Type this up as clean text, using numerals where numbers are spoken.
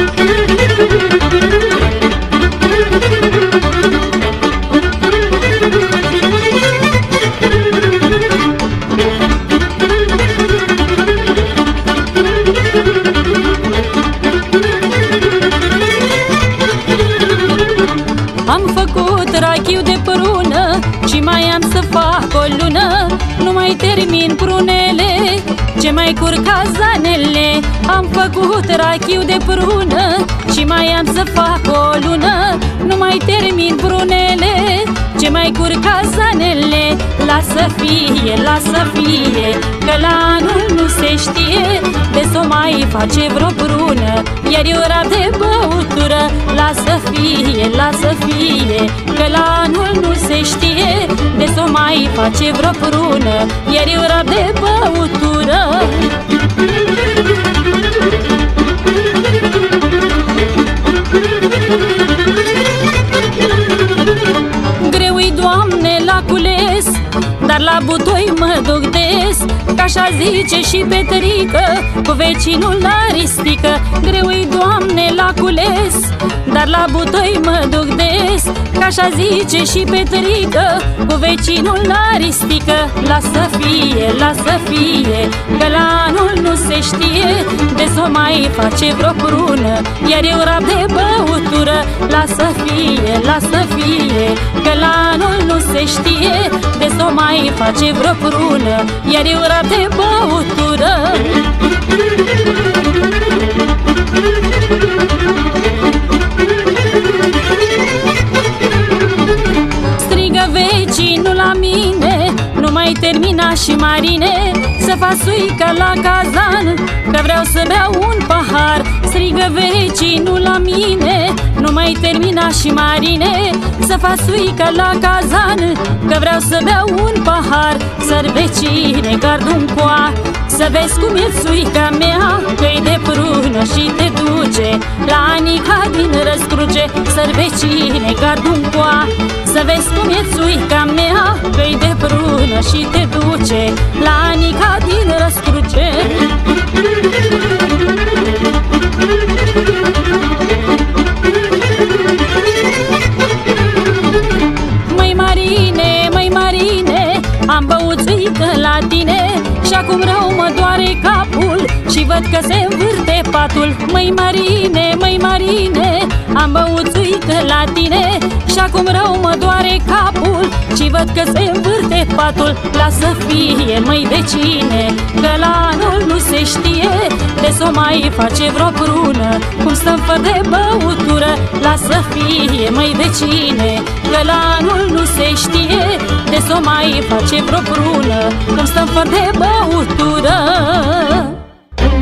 Am făcut rachiu de prună și mai am să fac o lună. Nu mai termin prunele, ce mai curg cazanele. Am făcut rachiu de prună și mai am să fac o lună. Nu mai termin prunele, ce mai curg cazanele. Lasă fie, lasă fie, că la anul nu se știe de s-o mai face vreo prună, iar eu rab de băutură. Lasă fie, lasă fie, că la anul nu se știe de s-o mai face vreo prună, iar eu rab de băutură. Greu-i, Doamne, la cules, dar la butoi mă duc des, că așa zice și Petrică, cu vecinul la ristică. Greu-i, Doamne, la cules, dar la butoi mă duc des, că așa zice și Petrică, cu vecinul la ristică. Lasă fie, lasă fie, că la anul nu se știe de s-o mai face vreo prună, iar eu rab de băutură. Lasă fie, lasă fie, că la anul nu se știe de s-o mai face vreo prună, iar eu rab de băutură. Strigă vecinul la mine, nu mai termina și Marine, să fac suica la cazan, că vreau să beau un pahar. Strigă vecinul la mine, nu mai termina și Marine, să fac suica la cazan, că vreau să beau un pahar. Săr vecine, gardun coa, să vezi cum e suica mea, că-i de prună și te duce la Anica din Răscruce. Săr vecine, gardun coa, să vezi cum e suica mea, că-i de prună și te duce la Anica din Răscruce. Măi Marine, măi Marine, am băut țuică la tine și acum rău mă doare capul și văd că se învârte patul. Măi Marine, măi Marine, am băut țuică la tine și acum rău mă doare capul și văd că se învârte patul. Lasă fie, măi vecine, că la anul nu se știe de s-o mai face vreo prună, cum stăm fără de băutură. Lasă fie, măi vecine, că la anul nu se știe de s-o mai face vreo prună, cum stăm fără de băutură.